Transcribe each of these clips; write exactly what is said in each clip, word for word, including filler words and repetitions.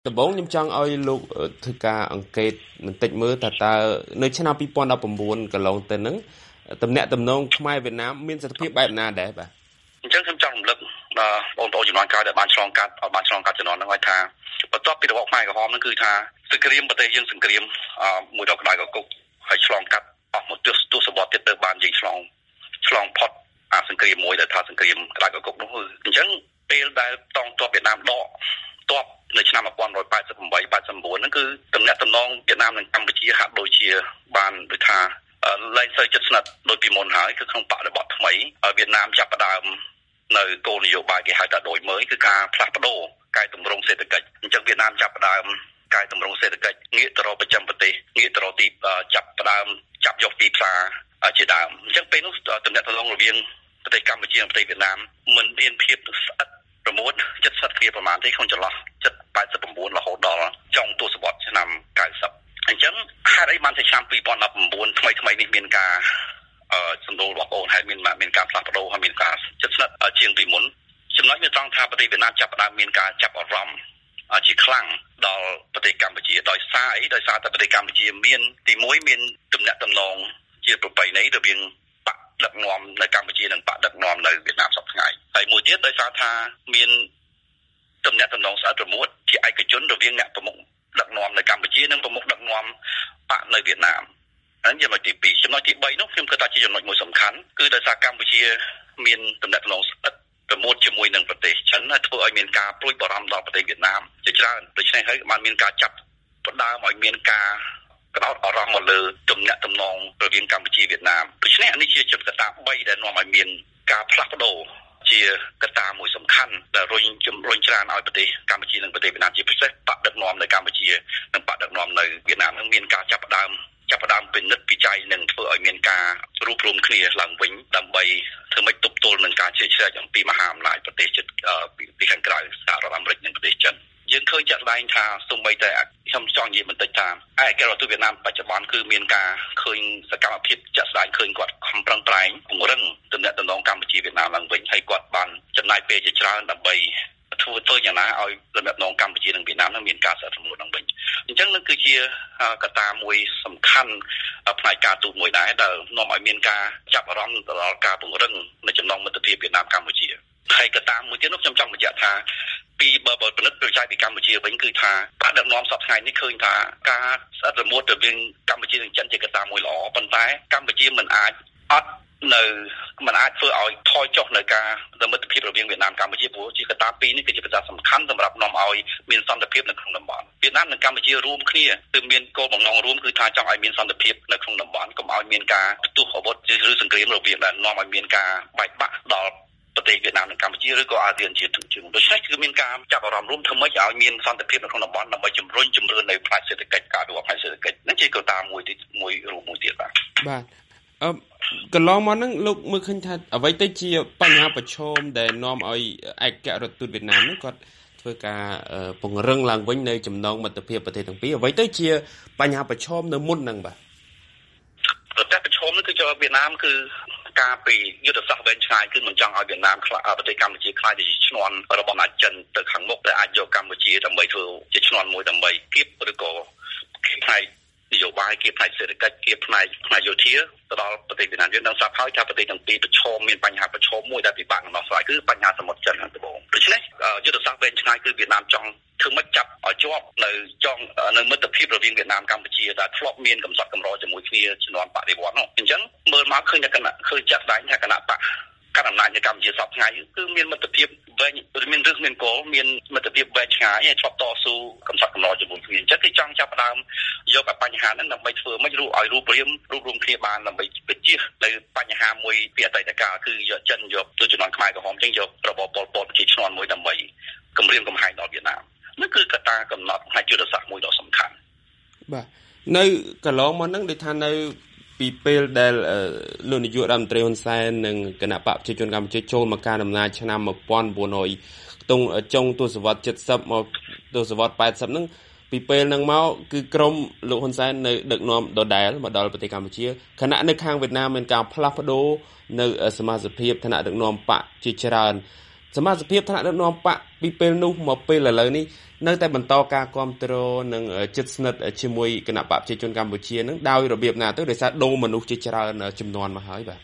ដំបូងខ្ញុំចង់ឲ្យលោកធ្វើការអង្កេតបន្តិចមើលថាតើនៅឆ្នាំពីរពាន់ដប់ប្រាំបួនកន្លងទៅហ្នឹងតំណែងតំណងខ្មែរវៀតណាមមានស្ថិរភាពបែបណាដែរបាទអញ្ចឹងខ្ញុំចង់រំលឹកដល់បងប្អូនជំនាន់ក្រោយដែលបានឆ្លងកាត់បានឆ្លងកាត់ជំនាន់ហ្នឹងឲ្យថាបន្ទាប់ពីរបបខ្មែរក្រហមហ្នឹងគឺថាសង្គ្រាមប្រទេសយើងសង្គ្រាមមួយដបក្តៅកគុកហើយឆ្លងកាត់អស់មកទស្សទស្សវត្សទៀតទៅបានយើងឆ្លងឆ្លងផុតអាសង្គ្រាមមួយដែលថាសង្គ្រាមក្តៅកគុកនោះអញ្ចឹងពេលដែលតងទ័ពវៀតណាមដកទ័ពនៅឆ្នាំnineteen eighty-eight eighty-nineហ្នឹងគឺតំណែងតំណងវៀតណាមនិងកម្ពុជាហាក់ដូចជាបានដូចថាលែងសូវជិតស្និទ្ធដូចពីមុនហើយគឺក្នុងបរិបទថ្មីវៀតណាមចាប់ផ្ដើមនៅគោលនយោបាយគេហៅថាដូចមើលគឺការផ្លាស់ប្ដូរកែតម្រង់សេដ្ឋកិច្ចអញ្ចឹងវៀតណាមចាប់ផ្ដើមកែតម្រង់សេដ្ឋកិច្ចងាកទៅរកប្រចាំប្រទេសងាកទៅរកទីចាប់ផ្ដើមចាប់យកទីផ្សារជាដើមអញ្ចឹងពេលនោះតំណែងតំណងរវាងប្រទេសកម្ពុជានិងប្រទេសវៀតណាមមិនមានភាពស្អិតប្រមូលចិត្តស្ថិតភាពប្រមាណទេក្នុងចន្លោះeighty-nineរហូតដល់ចុងទសវត្សរ៍ឆ្នាំninetyអញ្ចឹងហេតុអីបានតែឆ្នាំtwenty nineteenថ្មីថ្មីនេះមានការអឺសំដៅរបស់បងហើយមានមានការផ្លាស់ប្ដូរហើយមានការចិត្តស្និទ្ធជាងពីមុនចំណុចវាត្រង់ថាប្រទេសវៀតណាមចាប់ផ្ដើមមានការចាប់អារម្មណ៍ជាខ្លាំងដល់ប្រទេសកម្ពុជាដោយសារអីដោយសារតែប្រទេសកម្ពុជាមានទីមួយមានទំនាក់ទំនងជាប្រពៃណីរវាងបកដឹកនាំនៅកម្ពុជានិងបកដឹកនាំនៅវៀតណាមសពថ្ងៃហើយមួយទៀតដោយសារថាមានទំនាក់ទំនងស្អិតរមួតជាឯកជនរវាងអ្នកប្រមុខដឹកនាំនៅកម្ពុជានិងប្រមុខដឹកនាំបកនៅវៀតណាមហើយចំណុចទីពីរចំណុចទី3នោះខ្ញុំគិតថាជាចំណុចមួយសំខាន់គឺដោយសារកម្ពុជាមានទំនាក់ទំនងស្អិតប្រមូលជាមួយនឹងប្រទេសចិនហើយធ្វើឲ្យមានការព្រួយបារម្ភដល់ប្រទេសវៀតណាមជាច្រើនដូច្នេះហើយបានមានការចាប់ផ្ដើមឲ្យមានការក្តោតអារម្មណ៍មកលើទំនាក់ទំនងរវាងកម្ពុជាវៀតណាមដូច្នេះនេះជាចំណុចកត្តា3ដែលនាំឲ្យមានការផ្លាស់ប្ដូរជាកត្តាមួយសំខាន់ដែលរុញជំរុញច្រានឲ្យប្រទេសកម្ពុជានិងប្រទេសវៀតណាមជាពិសេសបកដឹកនាំនៅកម្ពុជានិងបកដឹកនាំនៅវៀតណាមនឹងមានការចាប់ផ្ដើមចាប់ផ្ដើមពិនិត្យវិจัยនិងធ្វើឲ្យមានការរួបរวมគ្នាឡើងវិញដើម្បីធ្វើម៉េចទប់ទល់នឹងការជឿជ្រែកអំពីមហាអំណាចប្រទេសជិតពីខាងក្រៅសហរដ្ឋអាមេរិកនិងប្រទេសចិនយើងឃើញចាក់ស្ដែងថាសូម្បីតែខ្ញុំចង់និយាយបន្តិចថាឯករាជ្យរដ្ឋវៀតណាមបច្ចុប្បន្នគឺមានការឃើញសកម្មភាពចាក់ស្ដែងឃើញគាត់ខំប្រឹងប្រែងពង្រឹងទំនាក់ទំនងកម្ពុជាវៀតណាមឡើងវិញហើយគាត់បានចំណាយពេលជាច្រើនដើម្បីធ្វើធ្វើយ៉ាងណាឲ្យទំនាក់ទំនងកម្ពុជានិងវៀតណាមនឹងមានការស្អិតរមួតឡើងវិញអញ្ចឹងនឹងគឺជាកត្តាមួយសំខាន់ផ្នែកការទូតមួយដែរដែលនាំឲ្យមានការចាប់អារម្មណ៍ទៅដល់ការពង្រឹងនៃចំណងមិត្តភាពវៀតណាមកម្ពុជាហើយកត្តាមួយទៀតនោះខ្ញុំចង់បញ្ជាក់ថាពីបើបើពិនិត្យប្រចាំពីកម្ពុជាវិញគឺថាការដឹកនាំសពថ្ងៃនេះឃើញថាការស្អិតរមួតរវាងកម្ពុជានិងចិនជាកត្តាមួយល្អប៉ុន្តែកម្ពុជាមិនអាចអត់នៅมันអាចធ្វើឲ្យថយចុះនៅការមិត្តភាពរវាងវៀតណាមកម្ពុជាព្រោះជាកត្តាពីរនេះគឺជាកត្តាសំខាន់សម្រាប់នាំឲ្យមានសន្តិភាពនៅក្នុងតំបន់វៀតណាមនិងកម្ពុជារួមគ្នាគឺមានគោលបំណងរួមគឺថាចង់ឲ្យមានសន្តិភាពនៅក្នុងតំបន់កុំឲ្យមានការផ្ទុះអាវុធឬសង្គ្រាមរវាងដែលនាំឲ្យមានការបែកបាក់ដល់ប្រទេសវៀតណាមនិងកម្ពុជាឬក៏អាស៊ានជាទូទៅដូច្នេះគឺមានការចាប់អារម្មណ៍រួមធ្វើម៉េចឲ្យមានសន្តិភាពនៅក្នុងតំបន់ដើម្បីជំរុញជំរឿននៅផ្នែកសេដ្ឋកិច្ចការវិវត្តផ្នែកសេដ្ឋកិច្ចនេះជាកត្តាមួយទីមួយរួមមួយទៀតបាទបាទអឺកន្លងមកហ្នឹងលោកមើលឃើញថាអ្វីទៅជាបញ្ហាប្រឈមដែលនាំឲ្យឯករដ្ឋទូតវៀតណាមហ្នឹងគាត់ធ្វើការពង្រឹងឡើងវិញនៅចំណងមិត្តភាពប្រទេសទាំងពីរអ្វីទៅជាបញ្ហាប្រឈមនៅមុនហ្នឹងបាទប្រទេសប្រឈមនេះគឺវៀតណាមគឺការពីយុទ្ធសាស្ត្រវែងឆ្ងាយគឺមិនចង់ឲ្យវៀតណាមខ្លាចប្រទេសកម្ពុជាខ្លាចជាឈ្នន់របស់អាចិនទៅខាងមុខដែលអាចយកកម្ពុជាដើម្បីធ្វើជាឈ្នន់មួយដើម្បីគៀបឬក៏ផ្នែកនយោបាយគៀបផ្នែកសេដ្ឋកិច្ចគៀបផ្នែកផ្នែកយោធាទៅដល់ប្រទេសវៀតណាមយើងនឹងស្រាប់ហើយថាប្រទេសទាំងពីរប្រឈមមានបញ្ហាប្រឈមមួយដែលពិបាកនឹងដោះស្រាយគឺបញ្ហាសមុទ្រចិនខាងត្បូងដូច្នេះយុទ្ធសាស្ត្រវែងឆ្ងាយគឺវៀតណាមចង់ធ្វើម៉េចចាប់ឲ្យជាប់នៅចង់នៅមិត្តភាពរវាងវៀតណាមកម្ពុជាដែលធ្លាប់មានកំសត់កំរជាមួយគ្នាជំនាន់បដិវត្តន៍នោះអញ្ចឹងមើលមកឃើញតែគណៈឃើញចាក់ស្ដែងថាគណៈបកកាន់អំណាចនៅកម្ពុជាសពថ្ងៃគឺមានមិត្តភាពវែងមានរឹសមានគល់មានមិត្តភាពវែងឆ្ងាយហើយធ្លាប់តស៊ូកំសត់កំរជាមួយគ្នាអញ្ចឹងគឺចង់ចាប់ផ្ដើមយកឲ្យបញ្ហាហ្នឹងដើម្បីធ្វើមិនរួចឲ្យរូបរាងរូបរួមគ្នាបានដើម្បីបញ្ជៀសនៅបញ្ហាមួយពីអតីតកាលគឺយកចិនយកទៅជំនាន់ខ្មែរក្រហមអញ្ចឹងយករបបប៉ុលពតជាឈ្នន់មួយដើម្បីគម្រាមកំហែងដល់វៀតណាមនេះគឺកត្តាកំណត់ផ្នែកយុទ្ធសាស្ត្រមួយដ៏សំខាន់បាទនៅកន្លងមកហ្នឹងដូចថានៅពីពេលដែលលោកនាយករដ្ឋមន្ត្រីហ៊ុនសែននិងគណៈបកប្រជាជនកម្ពុជាចូលមកកាន់អំណាចឆ្នាំnineteen hundredខ្ទង់ចុងទសវត្សរ៍seventyមកទសវត្សរ៍eightyហ្នឹងពីពេលហ្នឹងមកគឺក្រមលោកហ៊ុនសែននៅដឹកនាំដដែលមកដល់ប្រទេសកម្ពុជាខណៈនៅខាងវៀតណាមមានការផ្លាស់ប្ដូរនៅសមាជិកភាពឋានៈដឹកនាំបកជាច្រើនសមាជិកថ្នាក់ដឹកនាំបកពីពេលនោះមកពេលឥឡូវនេះនៅតែបន្តការគ្រប់គ្រងនិងជិតស្និទ្ធជាមួយគណៈបកប្រជាជនកម្ពុជានឹងដោយរបៀបណាទៅដោយសារដូរមនុស្សជាច្រើនចំនួនមកហើយបាទ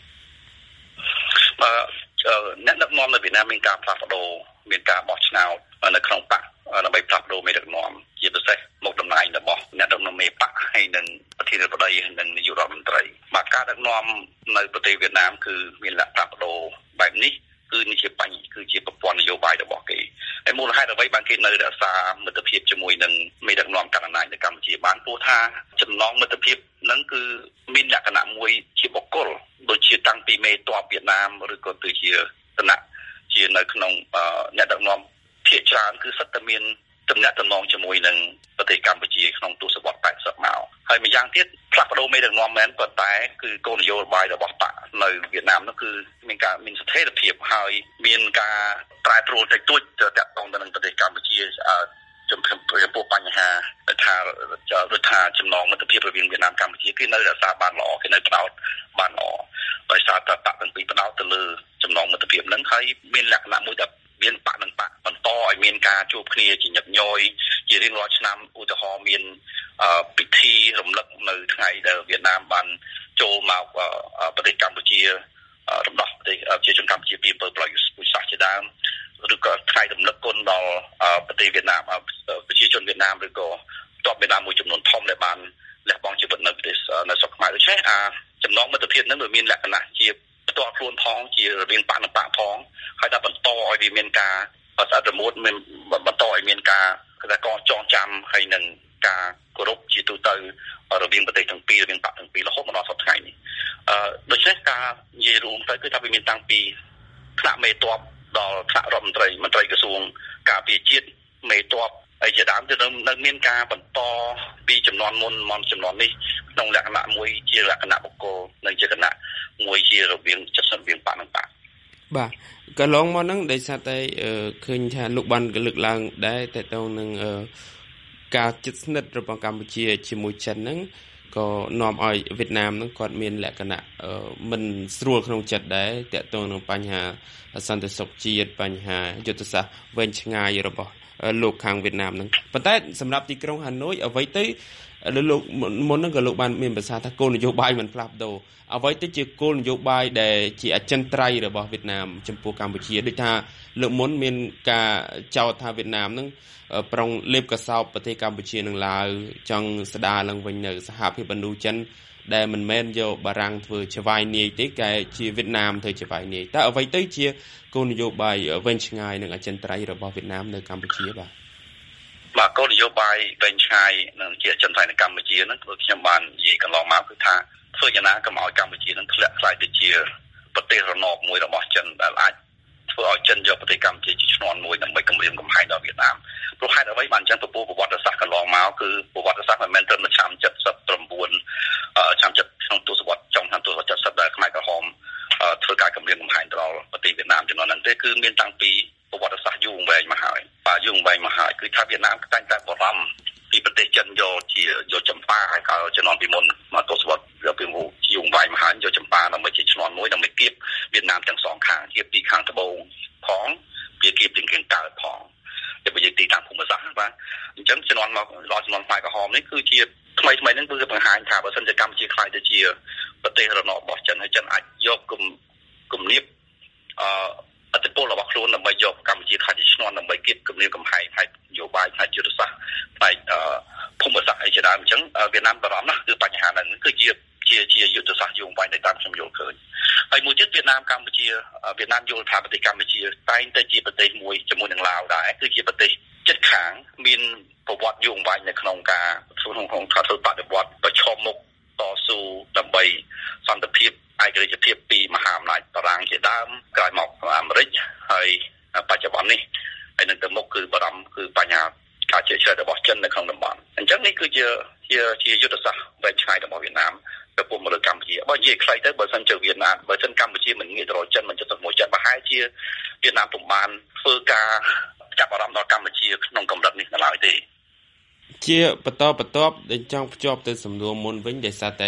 អ្នកដឹកនាំនៅវៀតណាមមានការផ្លាស់ប្ដូរមានការបោះឆ្នោតនៅក្នុងបកដើម្បីផ្លាស់ប្ដូរមេដឹកនាំជាពិសេសមុខតំណែងរបស់អ្នកដឹកនាំមេបកហើយនិងប្រធានាធិបតីនិងនាយករដ្ឋមន្ត្រីបាទការដឹកនាំនៅប្រទេសវៀតណាមគឺមានលក្ខណៈផ្លាស់ប្ដូរបែបនេះគឺនេះជាបញ្ហាគឺជាប្រព័ន្ធនយោបាយរបស់គេហើយមូលហេតុអ្វីបានគេនៅរក្សាមិត្តភាពជាមួយនឹងមេដឹកនាំកណ្ដាលអំណាចនៅកម្ពុជាបានព្រោះថាចំណងមិត្តភាពហ្នឹងគឺមានលក្ខណៈមួយជាបុគ្គលដូចជាតាំងពីមេតបវៀតណាមឬក៏ទៅជាឋានៈជានៅក្នុងអ្នកដឹកនាំភាគច្រើនគឺសិតតែមានទំនាក់ទំនងជាមួយនឹងប្រទេសកម្ពុជាក្នុងទសវត្សរ៍แปดสิบមកហើយម្យ៉ាងទៀតផ្លាស់ប្ដូរមេដឹកនាំមែនប៉ុន្តែគឺគោលនយោបាយរបស់បកនៅវៀតណាមនោះគឺមានការមានស្ថិរភាពហើយមានការប្រែប្រួលតិចតួចទាក់ទងទៅនឹងប្រទេសកម្ពុជាចំពោះបញ្ហាថារដ្ឋថាចំណងមិត្តភាពរវាងវៀតណាមកម្ពុជាគឺនៅរក្សាបានល្អគេនៅផ្ដោតបានល្អដោយសារតែបកទាំងពីរផ្ដោតទៅលើចំណងមិត្តភាពហ្នឹងហើយមានលក្ខណៈមួយដែលមានបកនឹងបកបន្តឲ្យមានការជួបគ្នាជាញឹកញយជារៀងរាល់ឆ្នាំឧទាហរណ៍មានពិធីរំលឹកនៅថ្ងៃដែលវៀតណាមបានចូលមកប្រទេសកម្ពុជារំដោះប្រទេសប្រជាជនកម្ពុជាពីអំពើប្រល័យពូជសាសន៍ជាដើមឬក៏ថ្ងៃរំលឹកគុណដល់ប្រទេសវៀតណាមប្រជាជនវៀតណាមឬក៏តបវៀតណាមមួយចំនួនធំដែលបានលះបង់ជីវិតនៅប្រទេសនៅស្រុកខ្មែរដូច្នេះអាចំណងមិត្តភាពនឹងវាមានលក្ខណៈជាផ្ទាល់ខ្លួនផងជារវាងបកនិងបកផងហើយដល់បន្តឲ្យវាមានការអត្តមូលមានបន្តឲ្យមានការគេថាកងចងចាំហើយនឹងការគោរពជាទូទៅរវាងប្រទេសទាំងពីររវាងបកទាំងពីររហូតមកដល់សប្តាហ៍ថ្ងៃនេះអឺដូច្នេះការនិយាយរួមទៅគឺថាវាមានតាំងពីថ្នាក់មេតបដល់ថ្នាក់រដ្ឋមន្ត្រីមន្ត្រីក្រសួងការពារជាតិមេតបហើយជាដើមទៅនៅមានការបន្តពីចំនួនមុនមកចំនួននេះក្នុងលក្ខណៈមួយជាលក្ខណៈបុគ្គលនិងជាលក្ខណៈមួយជារវាងចិត្តរវាងបកនិងបកបាទកន្លងមកហ្នឹងដោយសារតែឃើញថាលោកបានលើកឡើងដែរតើតើនឹងការជិតស្និទ្ធរបស់កម្ពុជាជាមួយចិនហ្នឹងក៏នាំឲ្យវៀតណាមហ្នឹងគាត់មានលក្ខណៈមិនស្រួលក្នុងចិត្តដែរតើតើនឹងបញ្ហាសន្តិសុខជាតិបញ្ហាយុទ្ធសាស្ត្រវែងឆ្ងាយរបស់លោកខាងវៀតណាមហ្នឹងប៉ុន្តែសម្រាប់ទីក្រុងហាណូយអ្វីទៅលោកមុនហ្នឹងក៏លោកបានមានប្រសាសន៍ថាគោលនយោបាយមិនផ្លាស់ប្ដូរអ្វីទៅជាគោលនយោបាយដែលជាអចិន្ត្រៃយ៍របស់វៀតណាមចំពោះកម្ពុជាដូចថាលើកមុនមានការចោទថាវៀតណាមហ្នឹងប្រុងលេបកសោបប្រទេសកម្ពុជានឹងឡើយចង់ស្ដារឡើងវិញនៅសហភាពអនុចិនដែលមិនមែនយកបារាំងធ្វើច្បាយនាយទេតែជាវៀតណាមធ្វើច្បាយនាយតើអ្វីទៅជាគោលនយោបាយវែងឆ្ងាយនិងអចិន្ត្រៃយ៍របស់វៀតណាមនៅកម្ពុជាបាទបាទគោលនយោបាយវែងឆ្ងាយនិងជាអចិន្ត្រៃយ៍នៅកម្ពុជាហ្នឹងគឺខ្ញុំបាននិយាយកន្លងមកគឺថាធ្វើយ៉ាងណាកុំឲ្យកម្ពុជានឹងធ្លាក់ខ្លាយទៅជាប្រទេសរណបមួយរបស់ចិនដែលអាចធ្វើឲ្យចិនយកប្រទេសកម្ពុជាជាឈ្នន់មួយដើម្បីគម្រាមកំហែងដល់វៀតណាមព្រោះហេតុអ្វីបានចឹងពពោះប្រវត្តិសាស្ត្រកន្លងមកគឺប្រវត្តិសាស្ត្រមិនមែនត្រឹមតែឆ្នាំ칠십구ឆ្នាំក្នុងទសវត្សរ៍ចុងឆ្នាំទសវត្សរ៍칠십ដែលខ្មែរក្រហមធ្វើការគម្រាមកំហែងដល់ប្រទេសវៀតណាមចំនួនហ្នឹងទេគឺមានតាំងពីប្រវត្តិសាស្ត្រយូរអង្វែងមកហើយបាទយូរអង្វែងមកហើយគឺថាវៀតណាមតែងតែបារម្ភពីប្រទេសចិនយកជាយកចម្ប៉ាហើយក៏ជំនាន់ពីមុនមកទសវត្សរ៍ពីមុនយូរអង្វែងមកហើយយកចម្ប៉ាដើម្បីជាឈ្នន់មួយដើម្បីគៀបវៀតណាមទាំងសងខាងគៀបពីខាងត្បូងផងវាគៀបពីខាងកើតផងតែបើនិយាយទីតាំងភូមិសាស្ត្របាទអញ្ចឹងជំនាន់មកដល់ជំនាន់ខ្មែរក្រហមនេះគឺជាថ្មីថ្មីហ្នឹងគឺបង្ហាញថាបើសិនជាកម្ពុជាខ្លាយទៅជាប្រទេសរណបរបស់ចិនហើយចិនអាចយកគំគំនាបអឺអតិពលរបស់ខ្លួនដើម្បីយកកម្ពុជាខ្លាយជាឈ្នន់ដើម្បីគៀបគំរាមកំហែងផ្នែកនយោបាយផ្នែកយុទ្ធសាស្ត្រផ្នែកភូមិសាស្ត្រអីជាដើមអញ្ចឹងវៀតណាមបារម្ភណាស់គឺបញ្ហាហ្នឹងគឺជាជាជាយុទ្ធសាស្ត្រយូរអង្វែងដែលតាមខ្ញុំយល់ឃើញហើយមួយទៀតវៀតណាមកម្ពុជាវៀតណាមយល់ថាប្រទេសកម្ពុជាតែងតែជាប្រទេសមួយជាមួយនឹងឡាវដែរគឺជាប្រទេសជិតខាងមានប្រវត្តិយូរអង្វែងនៅក្នុងការធ្វើក្នុងការធ្វើបដិវត្តប្រឈមមុខតស៊ូដើម្បីសន្តិភាពឯករាជ្យភាពពីមហាអំណាចបារាំងជាដើមក្រោយមកអាមេរិកហើយបច្ចុប្បន្ននេះហើយនឹងទៅមុខគឺបារម្ភគឺបញ្ហាការជឿជ្រៅរបស់ចិននៅក្នុងតំបន់អញ្ចឹងនេះគឺជាជាជាយុទ្ធសាស្ត្រវែងឆ្ងាយរបស់វៀតណាមទៅពុំមកលើកម្ពុជាបើនិយាយខ្លីទៅបើសិនជាវៀតណាមបើសិនកម្ពុជាមិនងាកទៅរកចិនមិនចិត្តទៅមួយចិនប្រហែលជាវៀតណាមពុំបានធ្វើការចាប់អារម្មណ៍ដល់កម្ពុជាក្នុងកម្រិតនេះឡើយទេជាបន្តបន្ទាប់ដែលចង់ភ្ជាប់ទៅសំណួរមុនវិញដោយសារតែ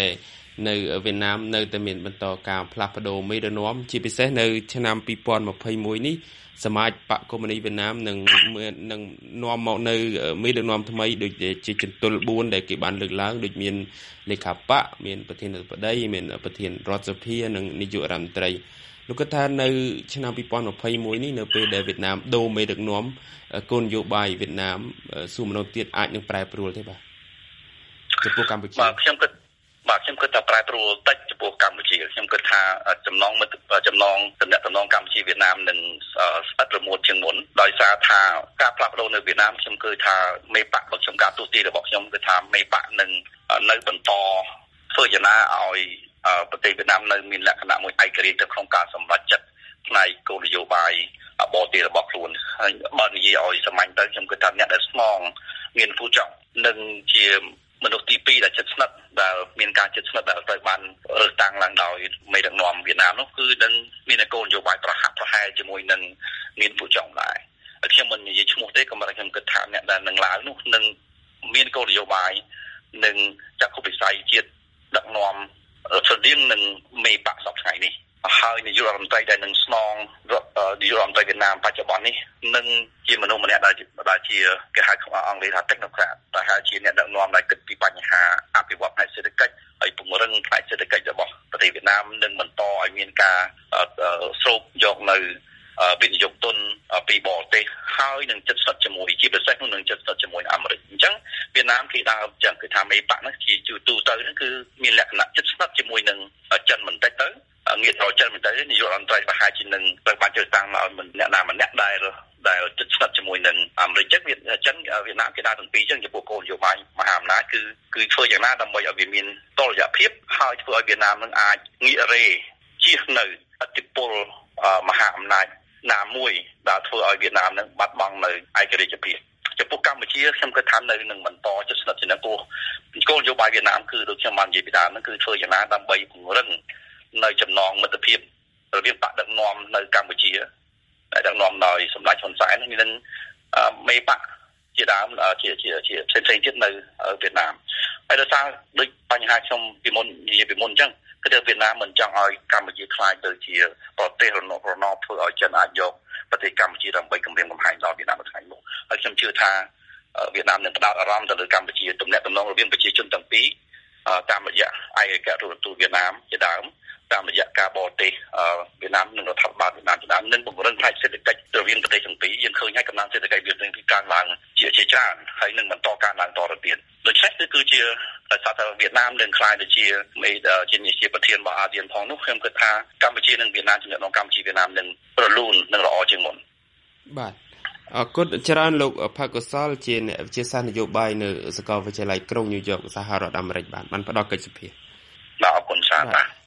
នៅវៀតណាមនៅតែមានបន្តការផ្លាស់ប្ដូរមេដឹកនាំជាពិសេសនៅឆ្នាំពីរពាន់ម្ភៃមួយនេះសមាជបកកុម្មុយនីសវៀតណាមនឹងនឹងនាំមកនៅមេដឹកនាំថ្មីដូចជាចន្ទុលបួនដែលគេបានលើកឡើងដូចមានលេខាបកមានប្រធានាធិបតីមានប្រធានរដ្ឋសភានិងនាយករដ្ឋមន្ត្រីលោកគិតថានៅឆ្នាំពីរពាន់ម្ភៃមួយនេះនៅពេលដែលវៀតណាមដូរមេដឹកនាំគោលនយោបាយវៀតណាមសួរមនុស្សទៀតអាចនឹងប្រែប្រួលទេបាទចំពោះកម្ពុជាបាទខ្ញុំគិតបាទខ្ញុំគិតថាប្រែប្រួលតិចចំពោះកម្ពុជាខ្ញុំគិតថាចំណងចំណងតំណែងតំណងកម្ពុជាវៀតណាមនឹងស្អិតរមួតជាងមុនដោយសារថាការផ្លាស់ប្ដូរនៅវៀតណាមខ្ញុំគិតថាមេបករបស់ខ្ញុំការទូទីរបស់ខ្ញុំគឺថាមេបកនឹងនៅបន្តធ្វើយ៉ាងណាឲ្យប្រទេសវៀតណាមនៅមានលក្ខណៈមួយឯករាជ្យទៅក្នុងការសម្រេចចិត្តផ្នែកគោលនយោបាយបរទេសរបស់ខ្លួនហើយបើនិយាយឲ្យសាមញ្ញទៅខ្ញុំគិតថាអ្នកដែលស្មងមានពូចង់នឹងជាមនុស្សទីពីរដែលជិតស្និទ្ធដែលមានការជិតស្និទ្ធដែលត្រូវបានរើសតាំងឡើងដោយមេដឹកនាំវៀតណាមនោះគឺនឹងមានគោលនយោបាយប្រហាក់ប្រហែលជាមួយនឹងមានពូចង់ដែរខ្ញុំមិននិយាយឈ្មោះទេក៏មិនខ្ញុំគិតថាអ្នកដែលនឹងឡើងនោះនឹងមានគោលនយោបាយនឹងចក្ខុវិស័យជាតិដឹកនាំស្រដៀងនឹងមេបកសពថ្ងៃនេះហើយនាយករដ្ឋមន្ត្រីដែលនឹងស្នងនាយករដ្ឋមន្ត្រីវៀតណាមបច្ចុប្បន្ននេះនឹងជាមនុស្សម្នាក់ដែលដែលជាគេហៅក្នុងអង់គ្លេសថា technocrat ដែលហៅជាអ្នកដឹកនាំដែលគិតពីបញ្ហាអភិវឌ្ឍផ្នែកសេដ្ឋកិច្ចហើយពង្រឹងផ្នែកសេដ្ឋកិច្ចរបស់ប្រទេសវៀតណាមនឹងបន្តឲ្យមានការស្រូបយកនៅវិនិយោគទុនពីបរទេសហើយនឹងជិតស្និទ្ធជាមួយជាពិសេសនោះនឹងជិតស្និទ្ធជាមួយអាមេរិកអញ្ចឹងវៀតណាមគេដើរចឹងគឺថាមេបកនោះជាទូទៅហ្នឹងគឺមានលក្ខណៈជិតស្និទ្ធជាមួយនឹងចិនបន្តិចទៅងាកទៅចិនបន្តិចនាយករដ្ឋមន្ត្រីប្រហែលជានឹងត្រូវបានជ្រើសតាំងឲ្យអ្នកណាម្នាក់ដែលដែលជិតស្និទ្ធជាមួយនឹងអាមេរិកចឹងវាចិនវៀតណាមគេដើរទាំងពីរចឹងចំពោះគោលនយោបាយមហាអំណាចគឺគឺធ្វើយ៉ាងណាដើម្បីឲ្យវាមានតុល្យភាពហើយធ្វើឲ្យវៀតណាមនឹងអាចងាករេជៀសនៅឥទ្ធិពលមហាអំណាចណាមួយដែលធ្វើឲ្យវៀតណាមនឹងបាត់បង់នៅឯករាជ្យភាពចំពោះកម្ពុជាខ្ញុំគិតថានៅនឹងបន្តជិតស្និទ្ធជាមួយនឹងគោលនយោបាយវៀតណាមគឺដូចខ្ញុំបាននិយាយពីដើមហ្នឹងគឺធ្វើយ៉ាងណាដើម្បីពង្រឹងនៅចំណងមិត្តភាពរវាងបកដឹកនាំនៅកម្ពុជាដែលដឹកនាំដោយសម្ដេចហ៊ុនសែននឹងមេបកជាដើមជាជាជាផ្សេងផ្សេងទៀតនៅវៀតណាមហើយដោយសារដូចបញ្ហាខ្ញុំពីមុននិយាយពីមុនអញ្ចឹងគឺថាវៀតណាមមិនចង់ឲ្យកម្ពុជាខ្លាចទៅជាប្រទេសរណបរណបធ្វើឲ្យចិនអាចយកប្រទេសកម្ពុជាដើម្បីគម្រាមកំហែងដល់វៀតណាមមួយថ្ងៃមកហើយខ្ញុំជឿថាវៀតណាមនឹងផ្ដោតអារម្មណ៍ទៅលើកម្ពុជាទំនាក់ទំនងរវាងប្រជាជនទាំងពីរតាមរយៈឯកការទូតវៀតណាមជាដើមតាមរយៈការបរទេសវៀតណាមនិងរដ្ឋាភិបាលវៀតណាមជាដើមនឹងពង្រឹងផ្នែកសេដ្ឋកិច្ចរវាងប្រទេសទាំងពីរយើងឃើញហើយកំណើនសេដ្ឋកិច្ចវៀតណាមគឺកើនឡើងជាជាច្រើនហើយនឹងបន្តកើនឡើងតទៅទៀតដូច្នេះគឺគឺជាដោយសារតែវៀតណាមនឹងខ្លាយទៅជាមេជាជាប្រធានរបស់អាស៊ានផងនោះខ្ញុំគិតថាកម្ពុជានិងវៀតណាមចំណែកក្នុងកម្ពុជាវៀតណាមនឹងរលូននិងល្អជាងមុនបាទអរគុណច្រើនលោកផាកុសលជាអ្នកវិទ្យាសាស្ត្រនយោបាយនៅសាកលវិទ្យាល័យក្រុងញូវយ៉កសហរដ្ឋអាមេរិកបាទបានផ្ដល់កិច្ចសភាបាទអរគុណច្រើនបាទ